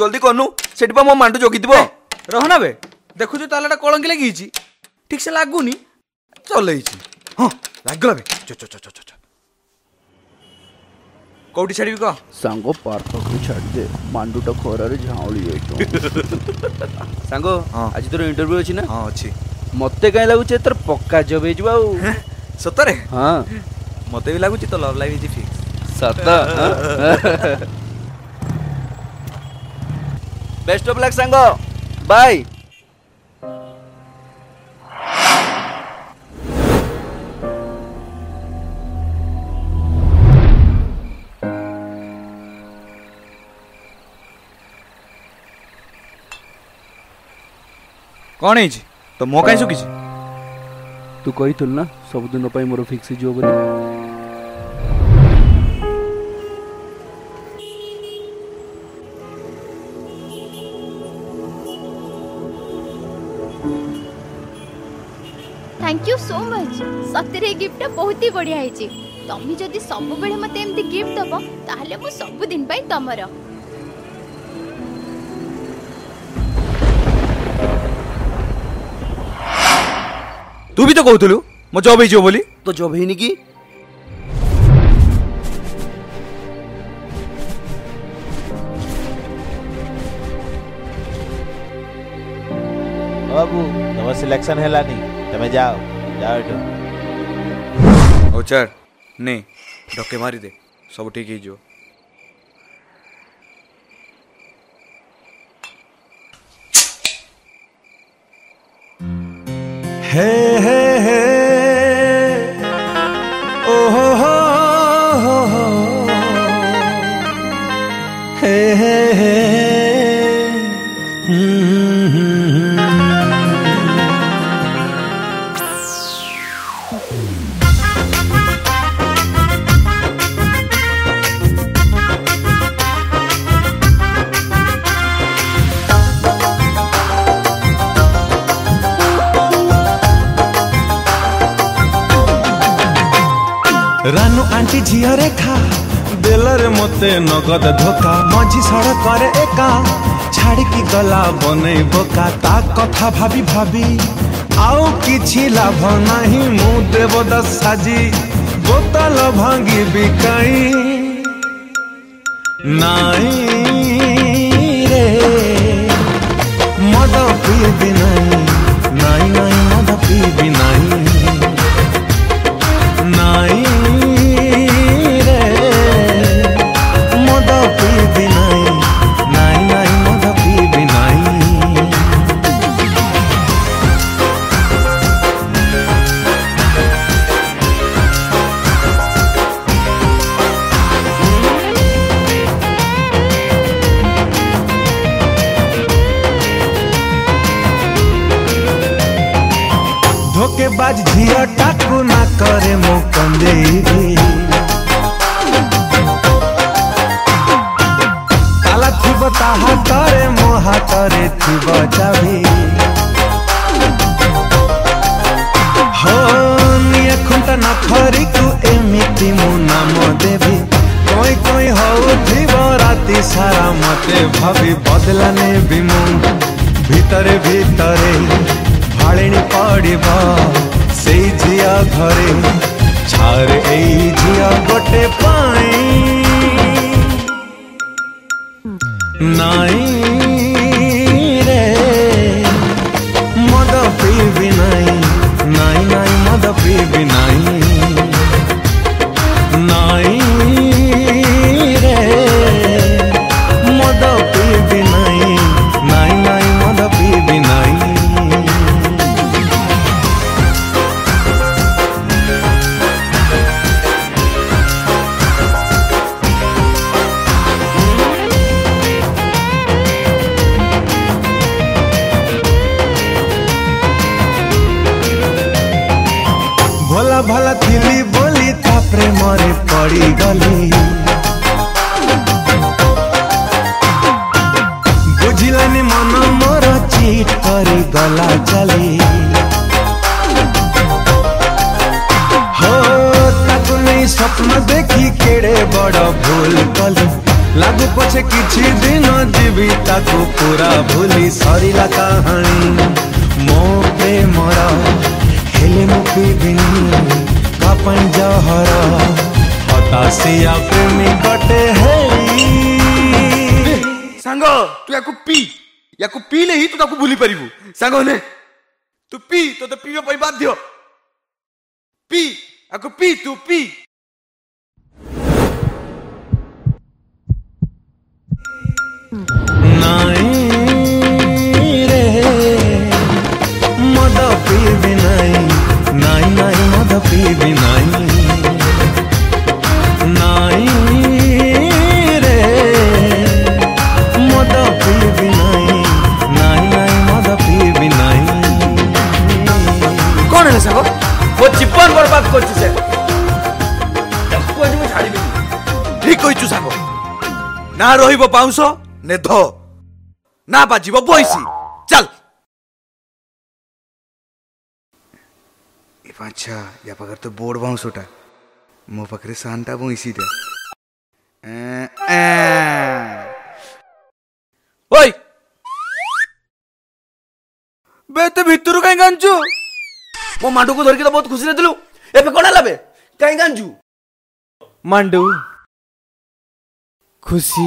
जल्दी करनु सेठी पा मो मांडू जोगिथिबो रहना बे देखु जो तालाटा कलंकी लगी ठीक से लागुनी चलैछि हां लागला बे चो चो चो चो चो कोठी छाड़ी को सांगो पार्क को छाड़ दे मांडूटा खरा रे झाउली एतो सांगो आज तोर इंटरव्यू अछि ना हां अछि मते काई लागु छे तोर पक्का जॉब हे जबाऊ सतरे हां मते भी लागु छी तो लव लाइफ इज फिक्स सत बेस्ट ऑफ लक सांगो बाय कौन है तो मो कहीं सुखी तू कही थुल ना सब दिन पर मोर फिक्स जो बोली थैंक यू सो मच सतरे गिफ्ट बहुत ही बढ़िया है तमी जदि सब बेले मते एमती गिफ्ट दबो ताहले मो सब दिन पई तमर तू भी तो कहतलु मो जॉब हे जो बोली तो जॉब हेनी की बाबू तुम सिलेक्शन हेलानी तमे जाओ जाओ एठो ओ चल ने डके मारी दे सब ठीक ही जो हे हे हे ओ हो हो हे हे हे रानू आंटी झियो रेखा देलरे मते नगद धोखा मझी सड़क रे एका छाड़ी की गला बनै बोका ता कथा भाभी भाभी आउ किछि लाभ नाही मु देवदास साजी बोतल भांगी बिकाई नाई रे मद पीबी नाई नाई नाई मद पीबी नाई नाई धोकेबाज झियो टाकू ना करे मो कंदे ताला थिब ताहा करे मो हातरे थिब चाबी हो निया खुंटा ना खरी तू एमिति मो नाम देबी कोई कोई हो थिब राती सारा मते भाभी बदला ने बिमु भीतरे भीतरे भाड़ेनी पड़िबा से झिया घरे छार ए झिया गोटे पाई नाई रे मद पीबी नाई नाई नाई मद पीबी नाई नाई रे मद पीबी नाई नाई नाई मद पीबी नाई भला भला थिली बोली था प्रेम रे पड़ी गली बुझिलानी मन मोर चीट करी गला चली हो ताकू नहीं स्वप्न देखी केड़े बड़ भूल कली लागू पछे किछि दिन जीवी ताकू पूरा भूली सरिला कहानी मो प्रेमर हेले मु पीबिनी कापन जहर हताशिया प्रेमी गटे है सांग तू याकू पीले ही तू ताकू भूली परिबू सांग ने तू पी तो पीवा पई बाध्य पी याकू पी तू पी नाई रे मद पीबी नाई नाई नाई मद पीबी नाई नाई रे मद पीबी नाई नाई नाई मद पीबी नाई कौन है सांग वो जीवन बर्बाद करछि से ताकू आज मैं छाड़ीबी ठीक कहिछु सांग ना रहिबो पाउंस ने धो ना बाजिबो बइसी चल ए पाछा या पकर तो बोर्ड बाउंसोटा मो पकरे शांता बइसी दे ओय बे ते भितरु काई गांजू मो मांडू को धर के तो बहुत खुशी रहतलु एबे कोना लाबे काई गांजू मांडू खुशी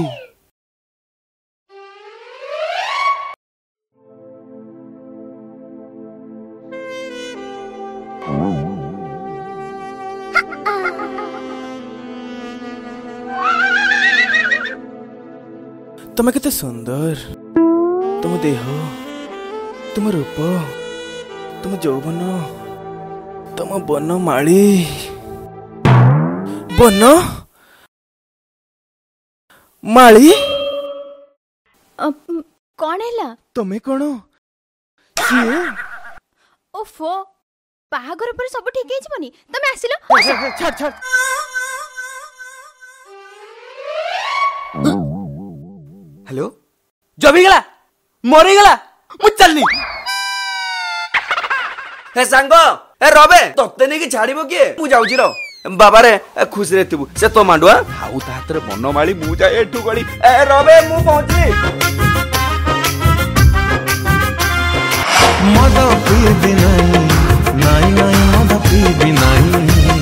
तुम केते सुंदर तुम देह तुम रूप तुम यौवन तुम बन माली बन माली कौन है तुम्हें कौन सीए ओफो बाहागर पर सब ठीक है जीवनी तमे आसिलो छाड़ छाड़ हेलो जबी गला मरी गला मु चलनी हे सांग ए रबे तोते ने की छाड़ीबो के मु जाउची रो बाबा रे खुश रहतबु से तो मांडुआ हाउ ता हाथ रे बनमाली मु जाए एठू गली ए रबे मु पहुंची मद पीबी नाई नाई नाई मद पीबी नाई